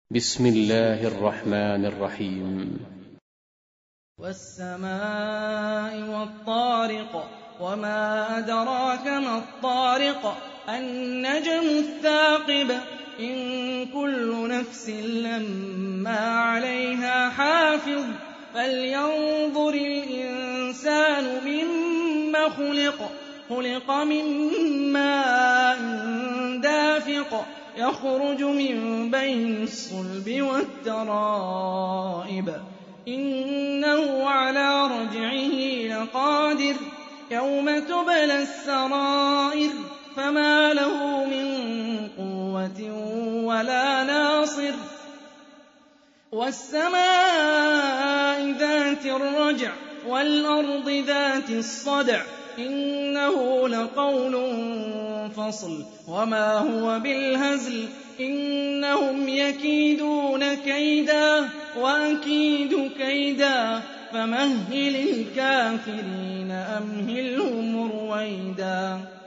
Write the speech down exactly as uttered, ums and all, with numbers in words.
بسم الله الرحمن الرحيم. والسماء والطارق وما أدراك ما الطارق النجم الثاقب إن كل نفس لما عليها حافظ فلينظر الإنسان مما خلق خلق من ماء دافق يخرج من بين الصلب والترائب إنه على رجعه لقادر يوم تبلى السرائر فما له من قوة ولا ناصر والسماء ذات الرجع والأرض ذات الصدع إنه لقول فصل وما هو بالهزل إنهم يكيدون كيدا وأكيد كيدا فمهل الكافرين أمهلهم رويدا.